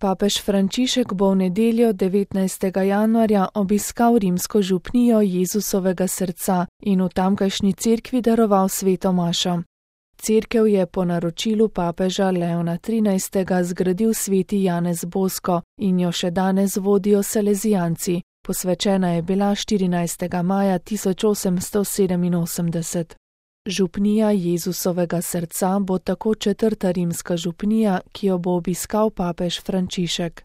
Papež Frančišek bo v nedeljo 19. januarja obiskal rimsko župnijo Jezusovega srca in v tamkajšnji cerkvi daroval sveto mašo. Cerkev je po naročilu papeža Leona XIII. Zgradil sveti Janez Bosko in jo še danes vodijo salezijanci. Posvečena je bila 14. maja 1887. Župnija Jezusovega srca bo tako četrta rimska župnija, ki jo bo obiskal papež Frančišek.